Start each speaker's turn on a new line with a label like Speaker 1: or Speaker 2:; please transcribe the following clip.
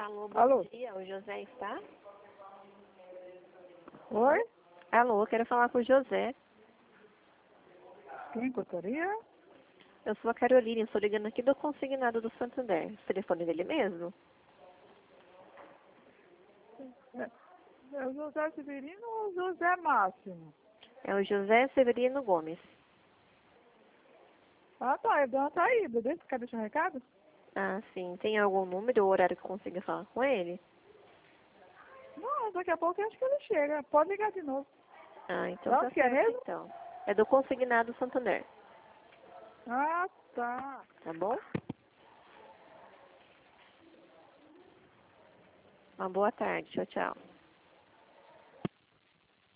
Speaker 1: Alô, bom
Speaker 2: Alô?
Speaker 1: dia. O José está?
Speaker 2: Oi?
Speaker 1: Alô, quero falar com o José.
Speaker 2: Quem gostaria?
Speaker 1: Eu sou a Carolina, estou ligando aqui do consignado do Santander. O telefone dele mesmo?
Speaker 2: É o José Severino ou o José Máximo?
Speaker 1: É o José Severino Gomes.
Speaker 2: Ah, tá. Ele deu uma saída. Quer deixar um recado?
Speaker 1: Ah, sim. Tem algum número ou horário que eu consiga falar com ele?
Speaker 2: Não, daqui a pouco eu acho que ele chega. Pode ligar de novo.
Speaker 1: Ah, então
Speaker 2: Da
Speaker 1: tá
Speaker 2: onde que é
Speaker 1: certo,
Speaker 2: mesmo?
Speaker 1: então. É do consignado Santander,
Speaker 2: Ah, tá.
Speaker 1: tá bom? Uma boa tarde. Tchau, tchau.